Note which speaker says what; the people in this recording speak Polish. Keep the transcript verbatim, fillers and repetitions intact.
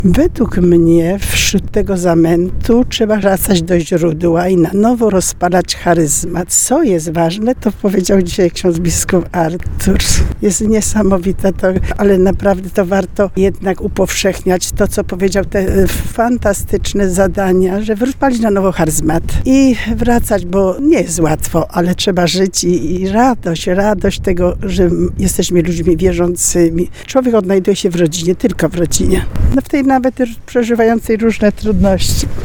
Speaker 1: Według mnie wśród tego zamętu trzeba wracać do źródła i na nowo rozpalać charyzmat. Co jest ważne, to powiedział dzisiaj ksiądz biskup Artur. Jest niesamowite to, ale naprawdę to warto jednak upowszechniać to, co powiedział, te fantastyczne zadania, że rozpalić na nowo charyzmat i wracać, bo nie jest łatwo, ale trzeba żyć i, i radość, radość tego, że jesteśmy ludźmi wierzącymi. Człowiek odnajduje się w rodzinie, tylko w rodzinie. No w tej nawet już przeżywającej różne trudności.